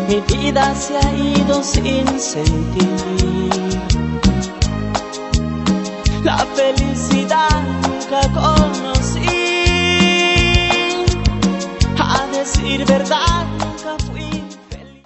Mi vida se ha ido sin sentir la felicidad